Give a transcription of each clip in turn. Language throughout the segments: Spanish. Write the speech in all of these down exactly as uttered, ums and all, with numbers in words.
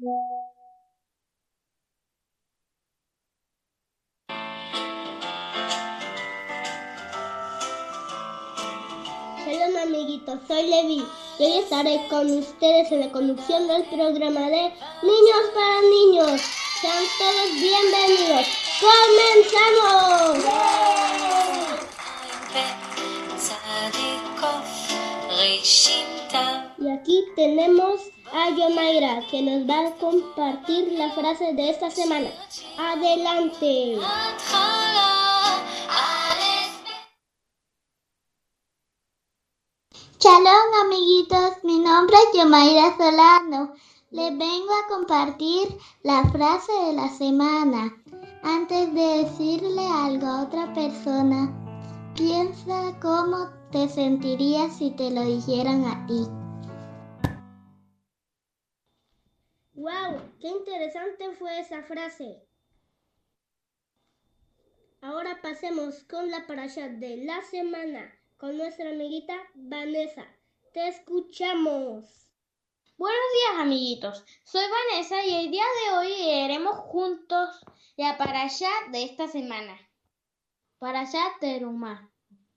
Hola amiguitos, soy Levi y hoy estaré con ustedes en la conducción del programa de Niños para Niños. Sean todos bienvenidos. ¡Comenzamos! Y aquí tenemos a Yomaira, que nos va a compartir la frase de esta semana. ¡Adelante! Shalom amiguitos, mi nombre es Yomaira Solano. Les vengo a compartir la frase de la semana. Antes de decirle algo a otra persona, piensa cómo te sentirías si te lo dijeran a ti. ¡Wow! ¡Qué interesante fue esa frase! Ahora pasemos con la parasha de la semana con nuestra amiguita Vanessa. ¡Te escuchamos! Buenos días amiguitos, soy Vanessa y el día de hoy leeremos juntos la parasha de esta semana. Parasha Terumá.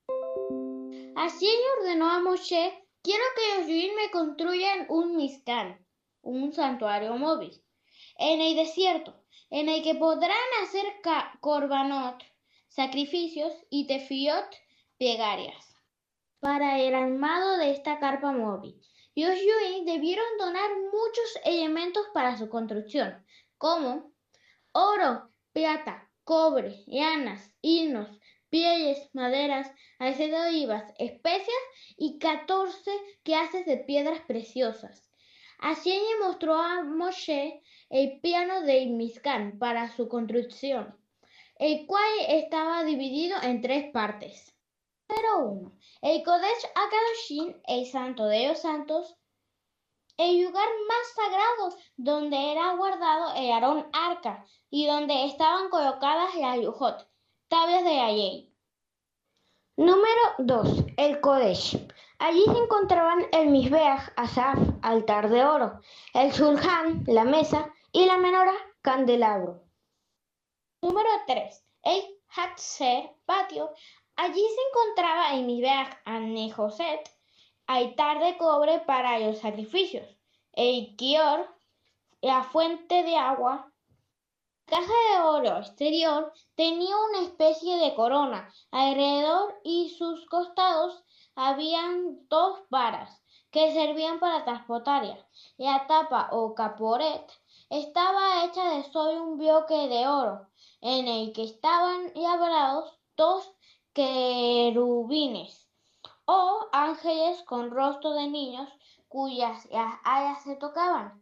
Así ordenó a Moshe: quiero que los judíos me construyan un Mizkan, un santuario móvil, en el desierto, en el que podrán hacer korbanot, sacrificios y tefilot, plegarias. Para el armado de esta carpa móvil, los judíos debieron donar muchos elementos para su construcción, como oro, plata, cobre, llanas, hinos, pieles, maderas, aceite de olivas, especias y catorce clases de piedras preciosas. Así le mostró a Moshe el plano del Mizkan para su construcción, el cual estaba dividido en tres partes. Número uno. El Kodesh HaKadoshim, el santo de los santos, el lugar más sagrado donde era guardado el Arón Arca y donde estaban colocadas las Lujot, tablas de la ley. Número dos. El Kodesh. Allí se encontraban el Mizbeach Asaf, altar de oro, el Shulchan, la mesa, y la menorá, candelabro. Número tres. El Hatzer, patio. Allí se encontraba el Mizbeach Anejoset, altar de cobre para los sacrificios, el Kior, la fuente de agua. La caja de oro exterior tenía una especie de corona. Alrededor y sus costados habían dos varas que servían para transportarla. La tapa o caporet estaba hecha de solo un bloque de oro, en el que estaban labrados dos querubines o ángeles con rostro de niños cuyas las alas se tocaban.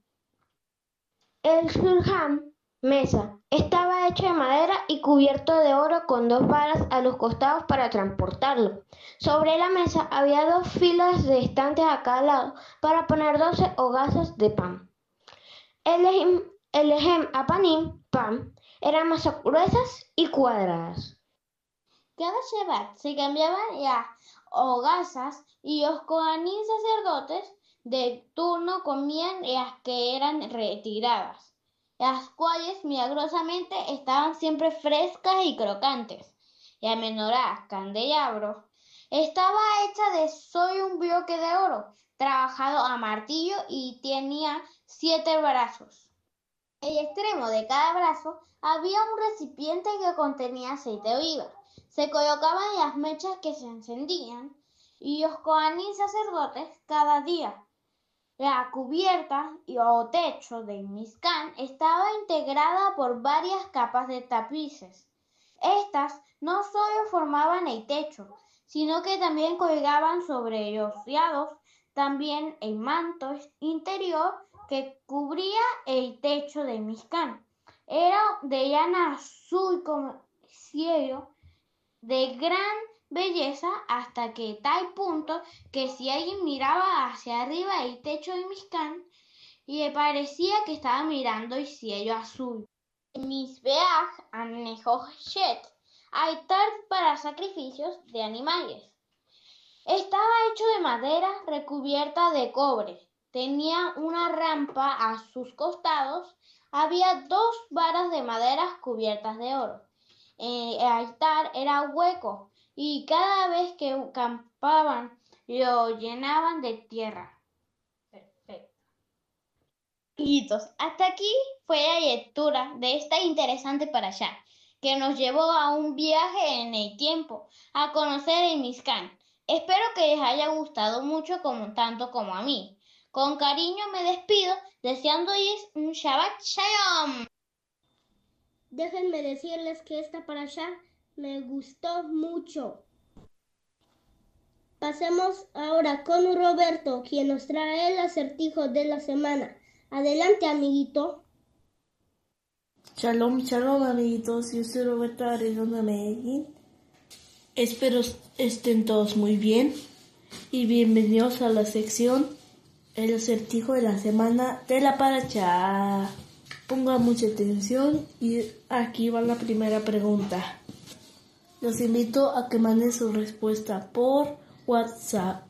El Shulchan, mesa, estaba hecho de madera y cubierto de oro con dos varas a los costados para transportarlo. Sobre la mesa había dos filas de estantes a cada lado para poner doce hogazas de pan. El lehem, el lehem apanim, pan, eran masas gruesas y cuadradas. Cada Shabbat se cambiaban las hogazas y los cohanim sacerdotes de turno comían las que eran retiradas, las cuales milagrosamente estaban siempre frescas y crocantes. La menorá, candelabro, estaba hecha de solo un bloque de oro, trabajado a martillo, y tenía siete brazos. En el extremo de cada brazo había un recipiente que contenía aceite de oliva. Se colocaban las mechas que se encendían y los cohanim sacerdotes cada día. La cubierta o techo del Mizkan estaba integrada por varias capas de tapices. Estas no solo formaban el techo, sino que también colgaban sobre los lados también el manto interior que cubría el techo del Mizkan. Era de lana azul como cielo, de gran belleza, hasta que tal punto que si alguien miraba hacia arriba el techo del Mizkan, le parecía que estaba mirando el cielo azul. El Mizbeach Anejoset, altar para sacrificios de animales, estaba hecho de madera recubierta de cobre. tenía una rampa a sus costados. Había dos varas de madera cubiertas de oro. El altar era hueco y cada vez que campaban lo llenaban de tierra. Perfecto. Amiguitos, hasta aquí fue la lectura de esta interesante parashá, que nos llevó a un viaje en el tiempo, a conocer el Mishkan. Espero que les haya gustado mucho como, tanto como a mí. Con cariño me despido, deseándoles un Shabbat Shalom. Déjenme decirles que esta parashá me gustó mucho. Pasemos ahora con Roberto, quien nos trae el acertijo de la semana. Adelante, amiguito. Shalom, shalom, amiguitos. Yo soy Roberto Arredondo Medellín. Espero estén todos muy bien y bienvenidos a la sección El acertijo de la semana de la parashá. Pongan mucha atención y aquí va la primera pregunta. Los invito a que manden su respuesta por WhatsApp.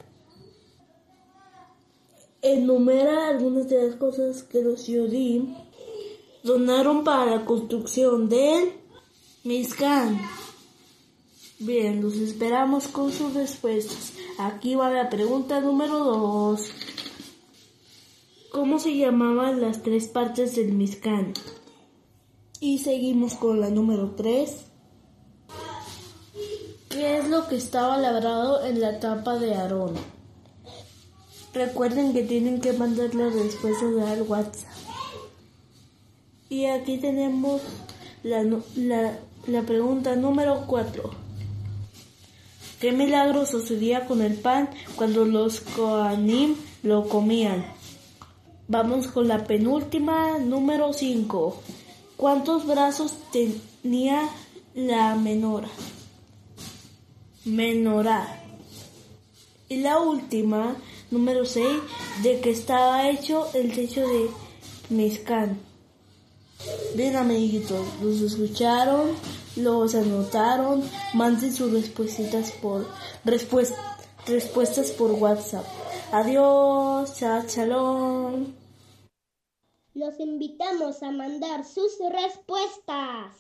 Enumera algunas de las cosas que los Yodim donaron para la construcción del Mishkan. Bien, los esperamos con sus respuestas. Aquí va la pregunta número dos. ¿Cómo se llamaban las tres partes del Mishkan? Y seguimos con la número tres. ¿Qué es lo que estaba labrado en la tapa de Aarón? Recuerden que tienen que mandar las respuestas al WhatsApp. Y aquí tenemos la, la, la pregunta número cuatro. ¿Qué milagro sucedía con el pan cuando los Kohanim lo comían? Vamos con la penúltima, número cinco. ¿Cuántos brazos tenía la menora? Menorá. Y la última, número seis, ¿de qué estaba hecho el techo de Mishkan? Bien, amiguitos, los escucharon, los anotaron, manden sus respuestas por respuest, respuestas por WhatsApp. Adiós, chao, shalom. Los invitamos a mandar sus respuestas.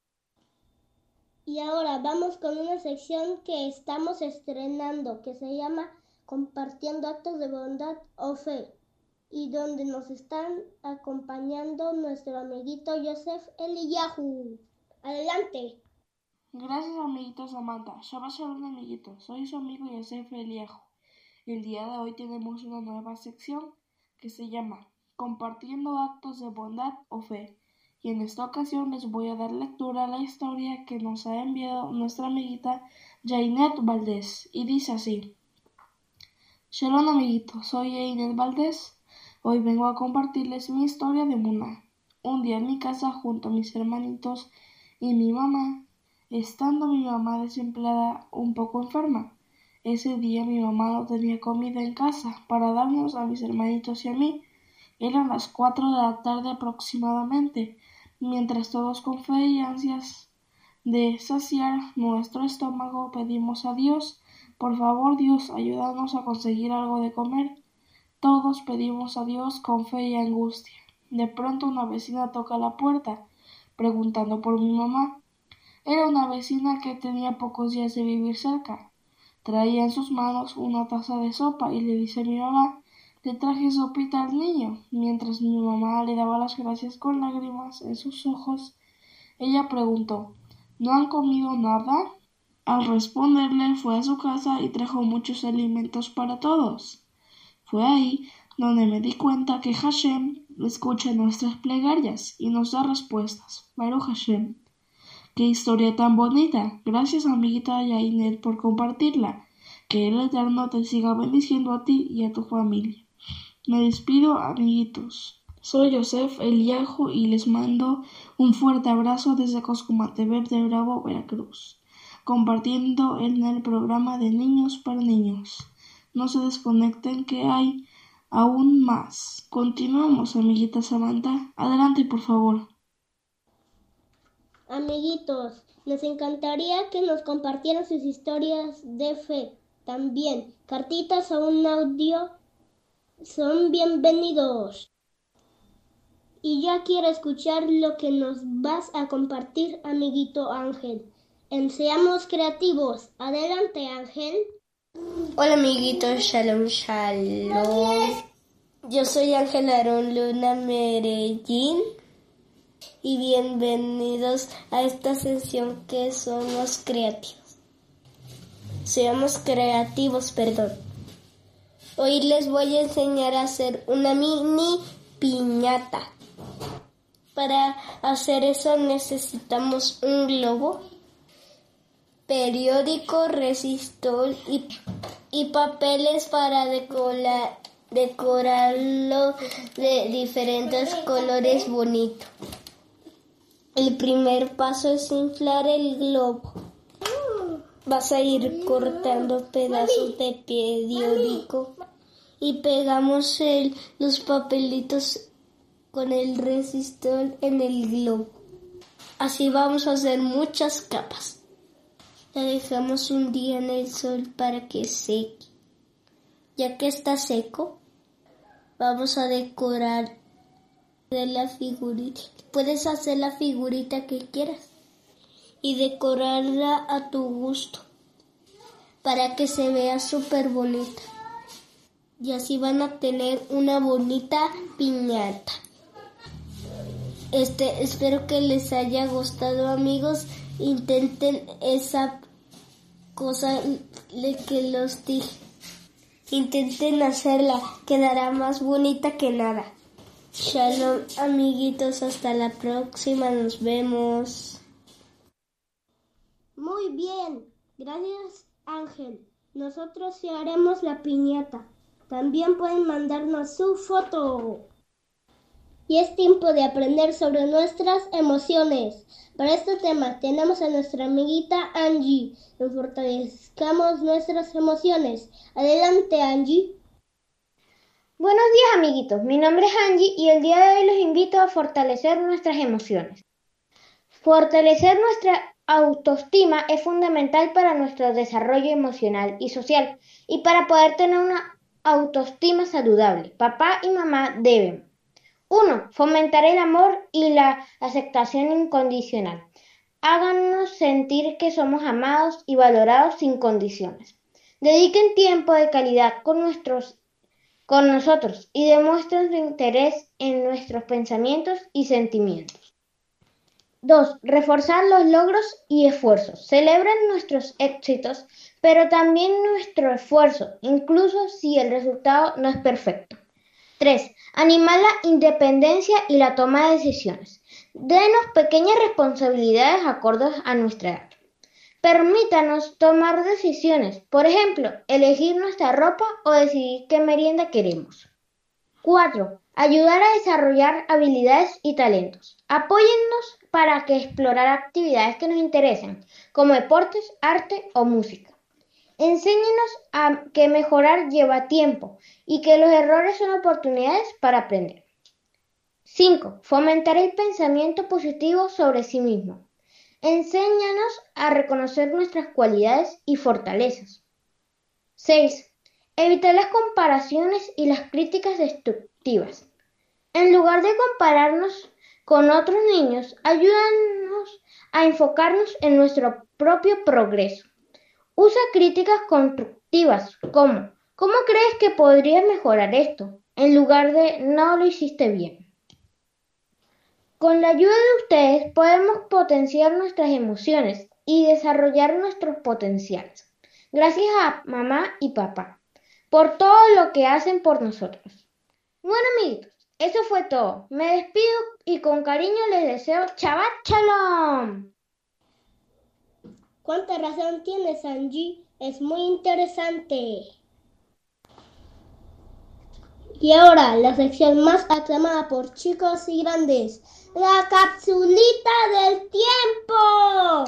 Y ahora vamos con una sección que estamos estrenando, que se llama Compartiendo Actos de Bondad o Fe, y donde nos están acompañando nuestro amiguito Yosef Eliyahu. Adelante. Gracias, amiguito Samantha. Shabbat shalom, amiguitos. Soy su amigo Yosef Eliyahu. El día de hoy tenemos una nueva sección que se llama Compartiendo Actos de Bondad o Fe. Y en esta ocasión les voy a dar lectura a la historia que nos ha enviado nuestra amiguita Jainet Valdés. Y dice así. Shalom, amiguitos. Soy Jainet Valdés. Hoy vengo a compartirles mi historia de Muna. Un día en mi casa junto a mis hermanitos y mi mamá, estando mi mamá desempleada un poco enferma. Ese día mi mamá no tenía comida en casa para darnos a mis hermanitos y a mí. Eran las cuatro de la tarde aproximadamente, mientras todos con fe y ansias de saciar nuestro estómago pedimos a Dios, por favor Dios, ayúdanos a conseguir algo de comer. Todos pedimos a Dios con fe y angustia. De pronto una vecina toca la puerta, preguntando por mi mamá. Era una vecina que tenía pocos días de vivir cerca. Traía en sus manos una taza de sopa y le dice a mi mamá, le traje sopita al niño. Mientras mi mamá le daba las gracias con lágrimas en sus ojos, ella preguntó, ¿no han comido nada? Al responderle fue a su casa y trajo muchos alimentos para todos. Fue ahí donde me di cuenta que Hashem escucha nuestras plegarias y nos da respuestas. Baruch Hashem. ¡Qué historia tan bonita! Gracias, amiguita Jainet, por compartirla. Que el Eterno te siga bendiciendo a ti y a tu familia. Me despido, amiguitos. Soy Yosef Eliyahu y les mando un fuerte abrazo desde Coscomate Verde Bravo, Veracruz, compartiendo en el programa de Niños para Niños. No se desconecten que hay aún más. Continuamos, amiguita Samantha. Adelante, por favor. Amiguitos, nos encantaría que nos compartieran sus historias de fe. También, cartitas o un audio son bienvenidos. Y ya quiero escuchar lo que nos vas a compartir, amiguito Ángel. En Seamos Creativos. Adelante, Ángel. Hola, amiguitos. Shalom, shalom. Yo soy Ángel Aarón Luna Merellín y bienvenidos a esta sesión que somos creativos. Seamos creativos, perdón. Hoy les voy a enseñar a hacer una mini piñata. Para hacer eso necesitamos un globo, periódico, resistol y, y papeles para decorar, decorarlo de diferentes colores bonitos. El primer paso es inflar el globo. Vas a ir cortando pedazos de periódico y pegamos el, los papelitos con el resistol en el globo. Así vamos a hacer muchas capas. La dejamos un día en el sol para que seque. Ya que está seco, vamos a decorar de la figurita. Puedes hacer la figurita que quieras y decorarla a tu gusto para que se vea súper bonita. Y así van a tener una bonita piñata. Este, espero que les haya gustado, amigos. Intenten esa cosa que los dije. Intenten hacerla, quedará más bonita que nada. Shalom, amiguitos, hasta la próxima, nos vemos. Muy bien, gracias, Ángel. Nosotros sí haremos la piñata. También pueden mandarnos su foto. Y es tiempo de aprender sobre nuestras emociones. Para este tema tenemos a nuestra amiguita Angie. Nos fortalezcamos nuestras emociones. Adelante, Angie. Buenos días, amiguitos. Mi nombre es Angie y el día de hoy los invito a fortalecer nuestras emociones. Fortalecer nuestra autoestima es fundamental para nuestro desarrollo emocional y social y para poder tener una autoestima saludable. Papá y mamá deben uno. Fomentar el amor y la aceptación incondicional. Háganos sentir que somos amados y valorados sin condiciones. Dediquen tiempo de calidad con, nuestros, con nosotros y demuestren su interés en nuestros pensamientos y sentimientos. dos. Reforzar los logros y esfuerzos. Celebren nuestros éxitos, pero también nuestro esfuerzo, incluso si el resultado no es perfecto. tres. Animar la independencia y la toma de decisiones. Denos pequeñas responsabilidades acordes a nuestra edad. Permítanos tomar decisiones, por ejemplo, elegir nuestra ropa o decidir qué merienda queremos. cuatro. Ayudar a desarrollar habilidades y talentos. Apóyennos para que explorar actividades que nos interesen, como deportes, arte o música. Enséñenos a que mejorar lleva tiempo y que los errores son oportunidades para aprender. cinco. Fomentar el pensamiento positivo sobre sí mismo. Enséñanos a reconocer nuestras cualidades y fortalezas. seis. Evitar las comparaciones y las críticas destructivas. En lugar de compararnos con otros niños, ayúdanos a enfocarnos en nuestro propio progreso. Usa críticas constructivas como ¿cómo crees que podrías mejorar esto? En lugar de no lo hiciste bien. Con la ayuda de ustedes podemos potenciar nuestras emociones y desarrollar nuestros potenciales. Gracias a mamá y papá por todo lo que hacen por nosotros. Bueno, amiguitos, eso fue todo. Me despido y con cariño les deseo Shabbat Shalom. ¿Cuánta razón tienes, Angie? Es muy interesante. Y ahora, la sección más aclamada por chicos y grandes, la capsulita del tiempo.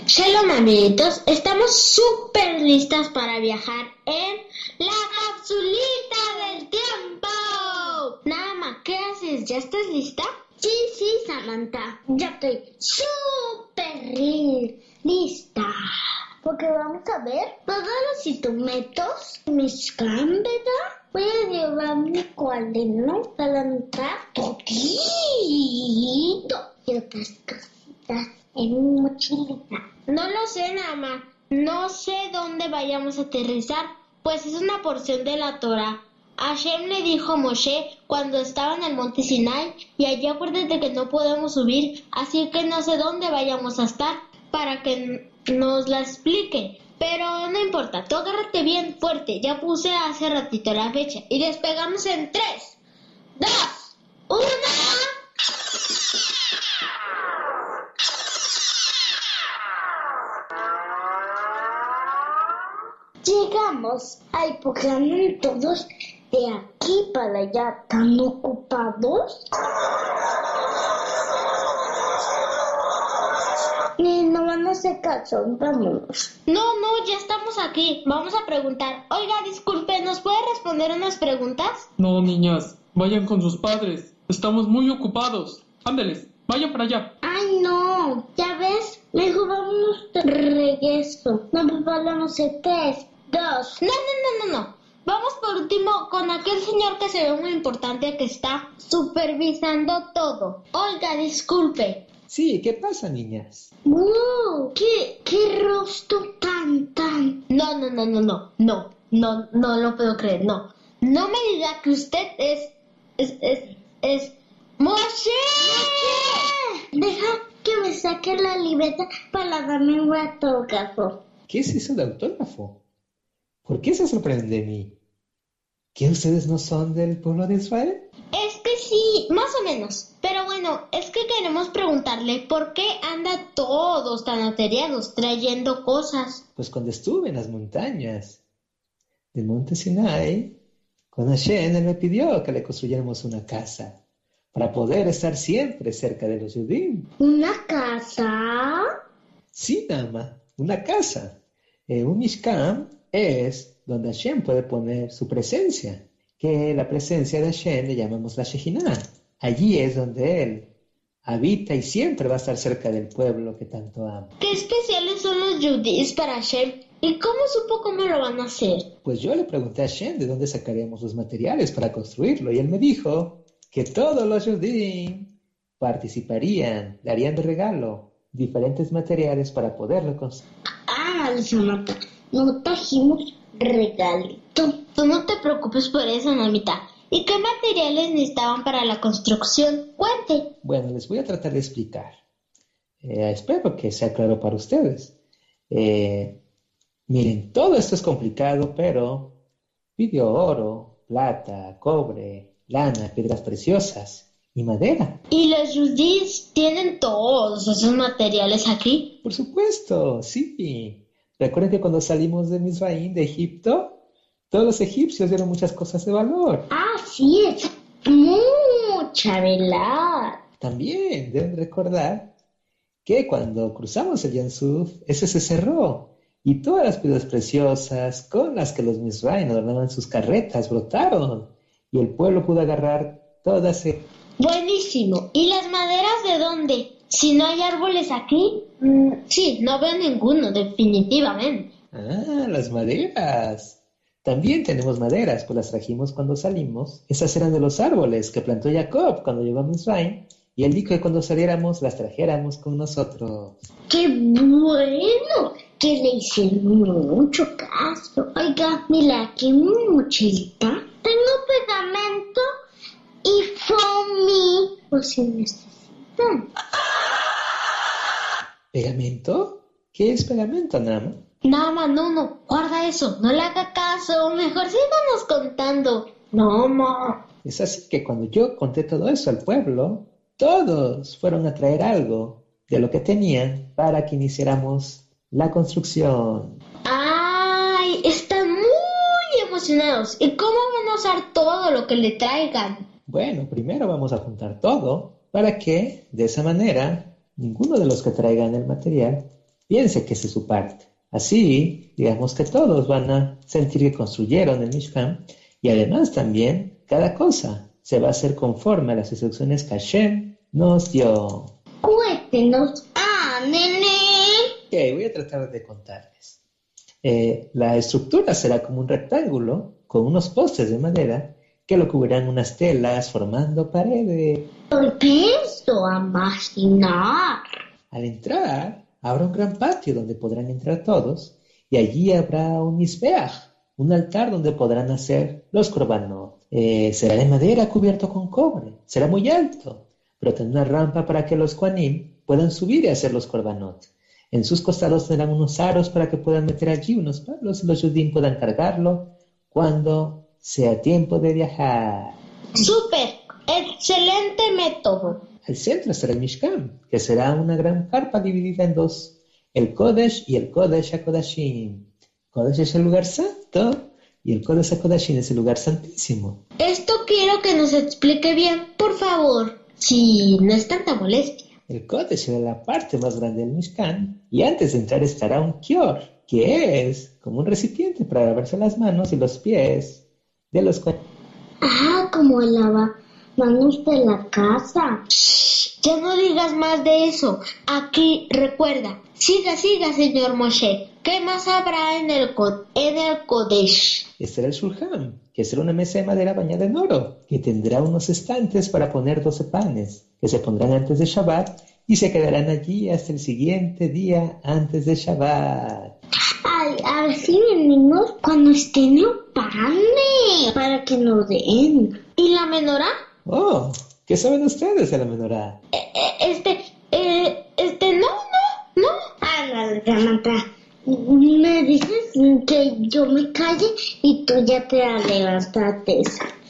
Shalom amiguitos, estamos súper listas para viajar en la capsulita del tiempo. Nama, ¿qué haces? ¿Ya estás lista? Sí, sí, Samantha, ya estoy súper lista. Porque vamos a ver todos los instrumentos, mis cámaras. Voy a llevar mi cuaderno para anotar todito y otras cositas en mi mochilita. No lo sé, Nama. No sé dónde vayamos a aterrizar, pues es una porción de la Torah. Hashem le dijo a Moshe cuando estaba en el monte Sinai, y allí acuérdate que no podemos subir, así que no sé dónde vayamos a estar para que nos la explique. Pero no importa, tú agárrate bien fuerte, ya puse hace ratito la fecha, y despegamos en tres, dos, uno... Llegamos. Ay, ¿por qué andan todos de aquí para allá tan ocupados? Ni no van a hacer caso, vámonos. No, no, ya estamos aquí. Vamos a preguntar. Oiga, disculpe, ¿nos puede responder unas preguntas? No, niñas, vayan con sus padres. Estamos muy ocupados. Ándeles, vayan para allá. Ay, no, ya ves, mejor vámonos de regreso. No, papá, no sé, tres, dos. No, no, no, no, no. Vamos por último con aquel señor que se ve muy importante que está supervisando todo. Oiga, disculpe. Sí, ¿qué pasa, niñas? ¡Wow! ¿Qué, qué rostro tan, tan? No, no, no, no, no, no, no, no lo puedo creer, no. No me diga que usted es, es, es, es... ¡Moshe! Deja que me saque la libreta para darme un autógrafo. ¿Qué es eso de autógrafo? ¿Por qué se sorprenden de mí? ¿Que ustedes no son del pueblo de Israel? Es que sí, más o menos. Pero bueno, es que queremos preguntarle por qué anda todos tan atareados trayendo cosas. Pues cuando estuve en las montañas del monte Sinai, con Hashem, él me pidió que le construyéramos una casa para poder estar siempre cerca de los judíos. ¿Una casa? Sí, Nama, una casa. Eh, un Mishkan es donde Hashem puede poner su presencia, que la presencia de Hashem le llamamos la Shejinah. Allí es donde Él habita y siempre va a estar cerca del pueblo que tanto ama. ¿Qué especiales son los judíos para Hashem? ¿Y cómo supo cómo lo van a hacer? Pues yo le pregunté a Hashem de dónde sacaríamos los materiales para construirlo, y Él me dijo que todos los judíos participarían, le harían de regalo diferentes materiales para poderlo construir. Ah, Samantha, no trajimos regalito. Tú no te preocupes por eso, mamita. ¿Y qué materiales necesitaban para la construcción? Cuente. Bueno, les voy a tratar de explicar. Eh, espero que sea claro para ustedes. Eh, miren, todo esto es complicado, pero pidió oro, plata, cobre, lana, piedras preciosas y madera. ¿Y los judíos tienen todos esos materiales aquí? Por supuesto, sí. Recuerden que cuando salimos de Mizraim, de Egipto, todos los egipcios dieron muchas cosas de valor. Ah, sí, es mucha verdad. También deben recordar que cuando cruzamos el Yam Suf, ese se cerró, y todas las piedras preciosas con las que los Mizraim adornaban sus carretas brotaron, y el pueblo pudo agarrar todas ellas. Buenísimo. ¿Y las maderas de dónde? Si no hay árboles aquí, mm, sí, no veo ninguno, definitivamente. Ah, las maderas. También tenemos maderas, pues las trajimos cuando salimos. Esas eran de los árboles que plantó Jacob cuando llegó a Mizraim, y él dijo que cuando saliéramos las trajéramos con nosotros. ¡Qué bueno! Que le hicieron mucho caso. Oiga, mira, aquí en mi mochilita tengo pegamento y foamy, por si necesitan. ¿Pegamento? ¿Qué es pegamento, Nama? Nama, no, no, guarda eso, no le haga caso, mejor síganos contando. Nama. Es así que cuando yo conté todo eso al pueblo, todos fueron a traer algo de lo que tenían para que iniciáramos la construcción. Ay, están muy emocionados. ¿Y cómo van a usar todo lo que le traigan? Bueno, primero vamos a juntar todo para que, de esa manera, ninguno de los que traigan el material piense que esa es su parte. Así, digamos que todos van a sentir que construyeron el Mishkan y además también cada cosa se va a hacer conforme a las instrucciones que Hashem nos dio. Cuéntenos, ah, nene. Ok, voy a tratar de contarles. Eh, la estructura será como un rectángulo con unos postes de madera que lo cubrirán unas telas formando paredes. Empiezo a imaginar. Al entrar, habrá un gran patio donde podrán entrar todos y allí habrá un mizbeach, un altar donde podrán hacer los korbanot. Eh, será de madera cubierto con cobre, será muy alto, pero tendrá una rampa para que los kohanim puedan subir y hacer los korbanot. En sus costados tendrán unos aros para que puedan meter allí unos palos y los judíos puedan cargarlo cuando sea tiempo de viajar. ¡Súper! ¡Excelente método! Al centro estará el Mishkan, que será una gran carpa dividida en dos, el Kodesh y el Kodesh HaKodashim. Kodesh es el lugar santo y el Kodesh HaKodashim es el lugar santísimo. Esto quiero que nos explique bien, por favor, si no es tanta molestia. El Kodesh será la parte más grande del Mishkan y antes de entrar estará un Kior, que es como un recipiente para lavarse las manos y los pies de los kohanim. Ah, como el lavamanos de la casa. Shh, ya no digas más de eso. Aquí, recuerda. Siga, siga, señor Moshe. ¿Qué más habrá en el, en el Kodesh? Estará el Shulchan, que será una mesa de madera bañada en oro, que tendrá unos estantes para poner doce panes, que se pondrán antes de Shabbat y se quedarán allí hasta el siguiente día antes de Shabbat. Ay, así venimos cuando estén los panes, para que nos den. ¿Y la menorá? Oh, ¿qué saben ustedes de la menorá? Eh, eh, este, eh, este, no, no, no. Ándale, Samantha. Me dices que yo me calle y tú ya te levantaste.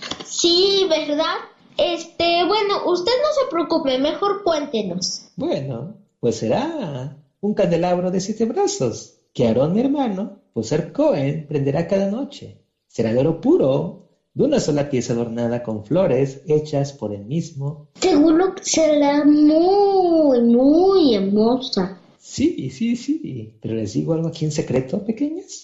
Sí, ¿verdad? Este, bueno, usted no se preocupe, mejor cuéntenos. Bueno, pues será un candelabro de siete brazos, que Aarón, mi hermano, por ser Cohen, prenderá cada noche. Será de oro puro, de una sola pieza adornada con flores hechas por él mismo. Seguro que será muy, muy hermosa. Sí, sí, sí, pero les digo algo aquí en secreto, pequeñas.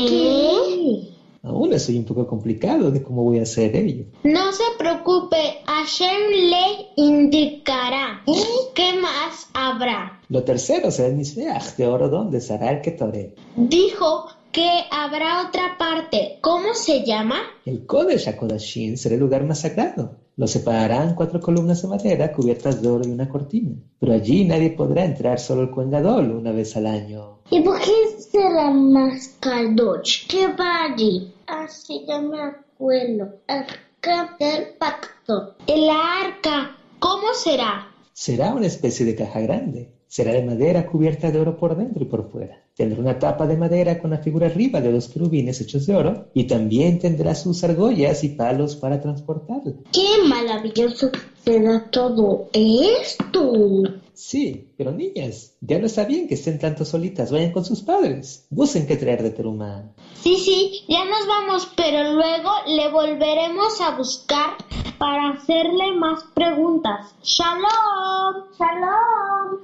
¿Qué? Aún estoy un poco complicado de cómo voy a hacer ello. No se preocupe, Hashem le indicará. ¿Qué más habrá? Lo tercero será el Mizbeach de oro donde estará el Ketoret. Dijo que habrá otra parte. ¿Cómo se llama? El Kodesh HaKodashim será el lugar más sagrado. Lo separarán cuatro columnas de madera cubiertas de oro y una cortina. Pero allí nadie podrá entrar, solo el Kohen Gadol una vez al año. ¿Y por qué será más Kadosh? ¿Qué va allí? Así ya me acuerdo. Arca del pacto. El arca. ¿Cómo será? Será una especie de caja grande. Será de madera cubierta de oro por dentro y por fuera. Tendrá una tapa de madera con la figura arriba de dos querubines hechos de oro y también tendrá sus argollas y palos para transportarla. ¡Qué maravilloso será todo esto! Sí, pero niñas, ya no está bien que estén tanto solitas. Vayan con sus padres. Busquen qué traer de Terumá. Sí, sí, ya nos vamos, pero luego le volveremos a buscar para hacerle más preguntas. ¡Shalom! ¡Shalom!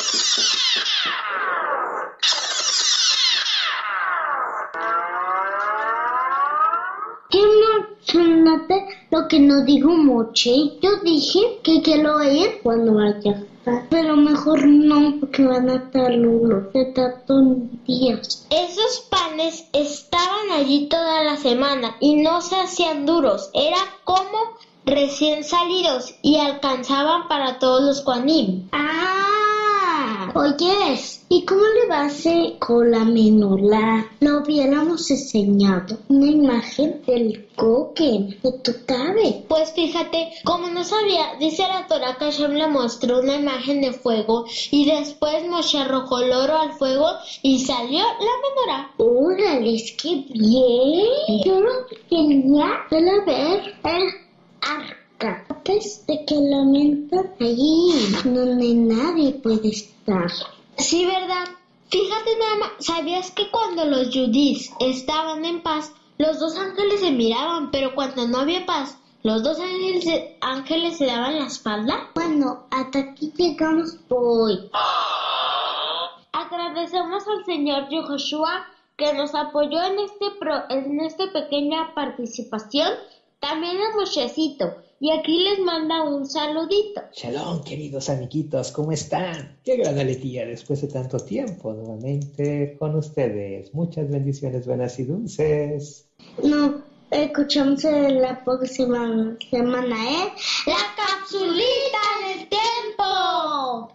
¡Qué emocionante lo que nos dijo Moche! Yo dije que quiero ir cuando vaya a estar, pero mejor no, porque van a estar nulos de tantos días. Esos panes estaban allí toda la semana y no se hacían duros. Era como recién salidos y alcanzaban para todos los kohanim. ¡Ah! Oyes, ¿y cómo le va a hacer con la menorá? Lo hubiéramos enseñado una imagen del coque que tú sabes. Pues fíjate, como no sabía, dice la Torah que Hashem le mostró una imagen de fuego y después Moshe arrojó el oro al fuego y salió la menorá. ¡Órale, qué bien! Yo lo quería ver ver el arca. Antes de que lo metan allí, donde nadie puede estar. Sí, ¿verdad? Fíjate nada más, ¿sabías que cuando los judíos estaban en paz, los dos ángeles se miraban, pero cuando no había paz, los dos ángeles, ángeles se daban la espalda? Bueno, hasta aquí llegamos hoy. Agradezco agradecemos al señor Joshua que nos apoyó en este pro, en esta pequeña participación. También a Mochecito. Y aquí les manda un saludito. Shalom, queridos amiguitos, ¿cómo están? Qué gran alegría después de tanto tiempo nuevamente con ustedes. Muchas bendiciones buenas y dulces. No, escuchamos en la próxima semana, ¿eh? ¡La capsulita del tiempo!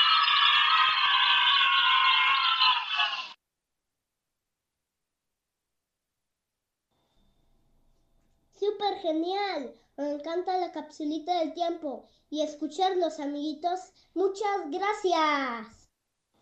¡Súper genial! Me encanta la capsulita del tiempo y escucharlos, amiguitos. ¡Muchas gracias!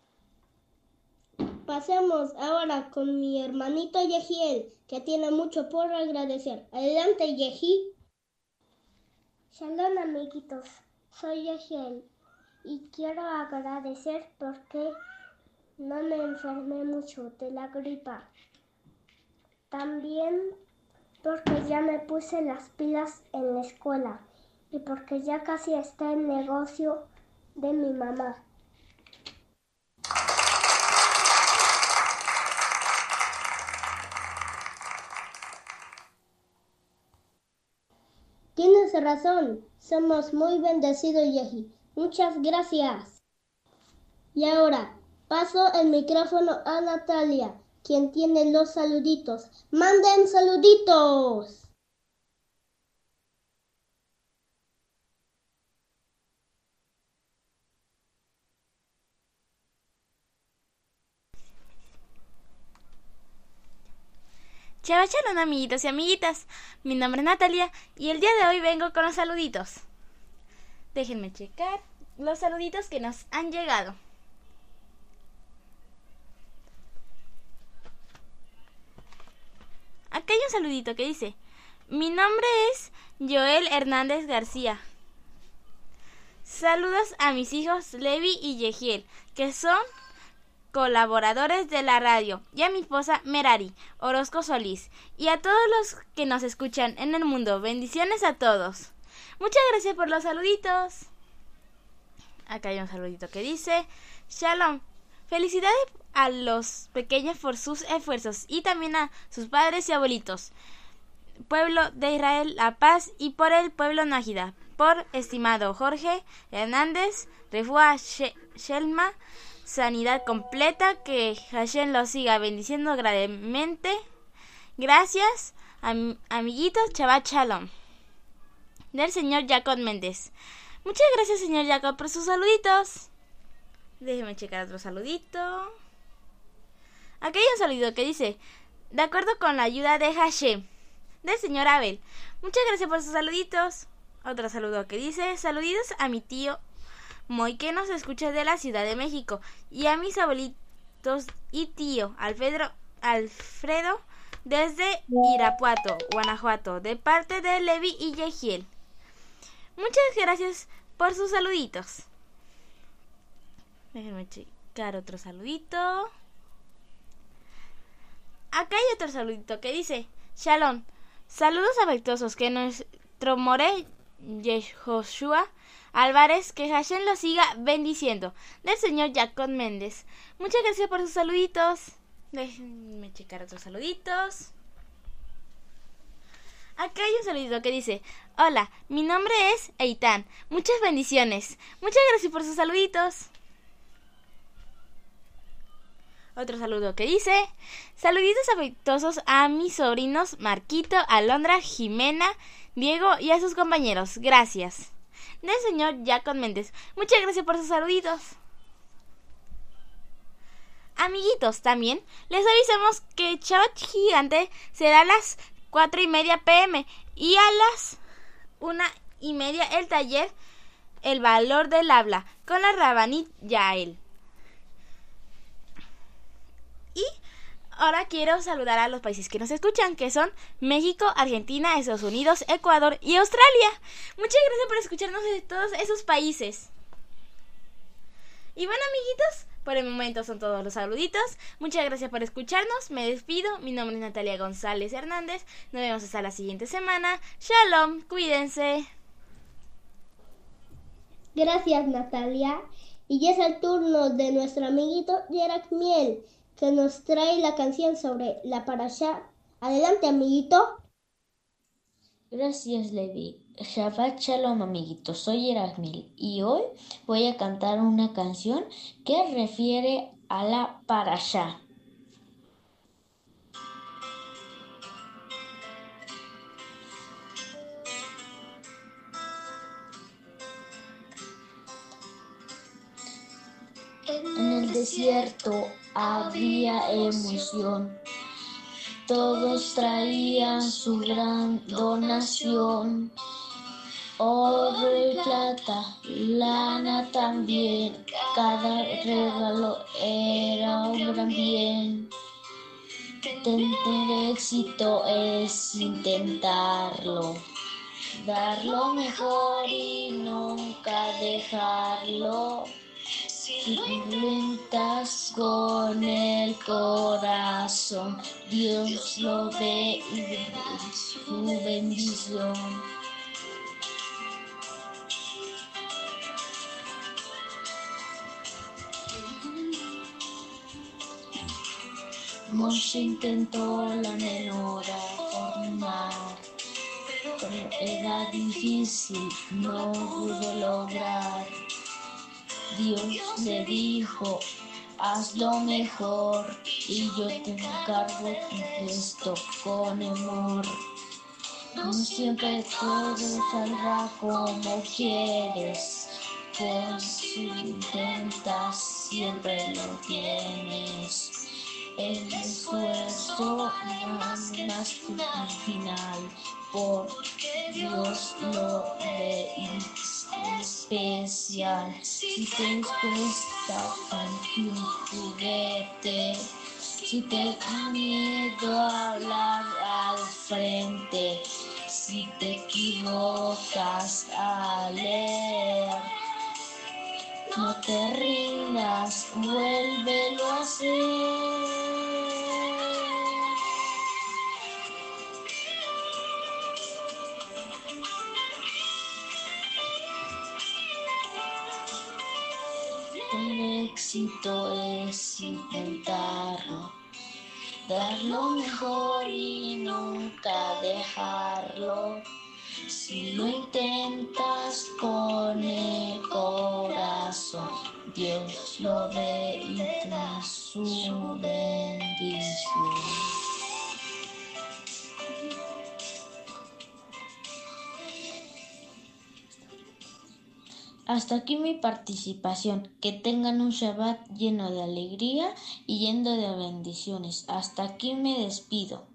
Pasemos ahora con mi hermanito Yehiel, que tiene mucho por agradecer. Adelante, Yehi. Shalom, amiguitos. Soy Yehiel y quiero agradecer porque no me enfermé mucho de la gripa. También porque ya me puse las pilas en la escuela y porque ya casi está el negocio de mi mamá. Tienes razón, somos muy bendecidos, Yehi. Muchas gracias. Y ahora paso el micrófono a Natalia, quien tiene los saluditos. ¡Manden saluditos! Shabbat Shalom, amiguitos y amiguitas. Mi nombre es Natalia y el día de hoy vengo con los saluditos. Déjenme checar los saluditos que nos han llegado. Acá hay un saludito que dice: mi nombre es Joel Hernández García. Saludos a mis hijos Levi y Yehiel, que son colaboradores de la radio, y a mi esposa Merari Orozco Solís, y a todos los que nos escuchan en el mundo. Bendiciones a todos. Muchas gracias por los saluditos. Acá hay un saludito que dice: Shalom, felicidades a los pequeños por sus esfuerzos y también a sus padres y abuelitos, pueblo de Israel, La Paz, y por el pueblo Nájida, por estimado Jorge Hernández, Refúa Shelma, sanidad completa, que Hashem los siga bendiciendo grandemente. Gracias, am- amiguitos. Shabbat Shalom. Del señor Jacob Méndez. Muchas gracias, señor Jacob, por sus saluditos. Déjenme checar otro saludito. Aquí hay un saludito que dice: de acuerdo con la ayuda de Hashem, del señor Abel. Muchas gracias por sus saluditos. Otro saludo que dice: saluditos a mi tío Moy, que nos escucha de la Ciudad de México, y a mis abuelitos y tío Alfredo, Alfredo desde Irapuato, Guanajuato, de parte de Levi y Yehiel. Muchas gracias por sus saluditos. Déjenme checar otro saludito. Acá hay otro saludito que dice: Shalom, saludos afectuosos, que nuestro More Joshua Álvarez, que Hashem lo siga bendiciendo, del señor Jacob Méndez. Muchas gracias por sus saluditos. Déjenme checar otros saluditos. Acá hay un saludito que dice: hola, mi nombre es Eitan. Muchas bendiciones. Muchas gracias por sus saluditos. Otro saludo que dice: saluditos afectuosos a mis sobrinos Marquito, Alondra, Jimena, Diego y a sus compañeros. Gracias. Del señor Jacob Méndez. Muchas gracias por sus saluditos. Amiguitos, también les avisamos que Shabbat Gigante será a las cuatro y media pm y a las una y media el taller El Valor del Habla con la Rabanit Yael. Y ahora quiero saludar a los países que nos escuchan, que son México, Argentina, Estados Unidos, Ecuador y Australia. Muchas gracias por escucharnos de todos esos países. Y bueno, amiguitos, por el momento son todos los saluditos. Muchas gracias por escucharnos. Me despido. Mi nombre es Natalia González Hernández. Nos vemos hasta la siguiente semana. Shalom, cuídense. Gracias, Natalia. Y ya es el turno de nuestro amiguito Yerachmiel, que nos trae la canción sobre la parashá. Adelante, amiguito. Gracias, Levi. Shabbat Shalom, amiguitos. Soy Yerachmiel y hoy voy a cantar una canción que refiere a la parashá. En el desierto había emoción. Todos traían su gran donación. Oro y plata, lana también. Cada regalo era un gran bien. Tener éxito es intentarlo. Dar lo mejor y nunca dejarlo. Si cuentas con el corazón, Dios lo ve y ve su bendición. Moshe intentó la menorá formar, pero era difícil, no pudo lograr. Dios le dijo, haz lo mejor y yo te encargo de esto con amor. No siempre todo saldrá como quieres, pues si intentas siempre lo tienes. El esfuerzo más más que al final, porque Dios lo ve especial. Si te cuesta un juguete, si te da miedo hablar al frente, si te equivocas al leer, no te rindas, vuélvelo a hacer. El éxito es intentarlo, dar lo mejor y nunca dejarlo. Si lo intentas con el corazón, Dios lo ve y te da su bendición. Hasta aquí mi participación. Que tengan un Shabbat lleno de alegría y lleno de bendiciones. Hasta aquí me despido.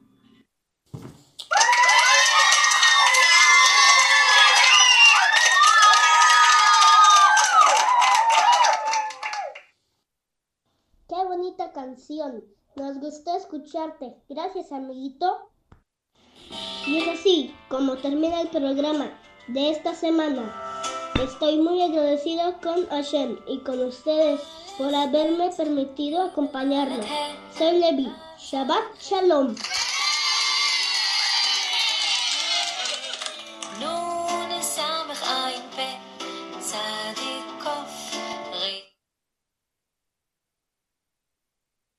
¡Qué bonita canción! Nos gustó escucharte. Gracias, amiguito. Y es así como termina el programa de esta semana. Estoy muy agradecido con Hashem y con ustedes por haberme permitido acompañarlos. Soy Levi. Shabbat Shalom.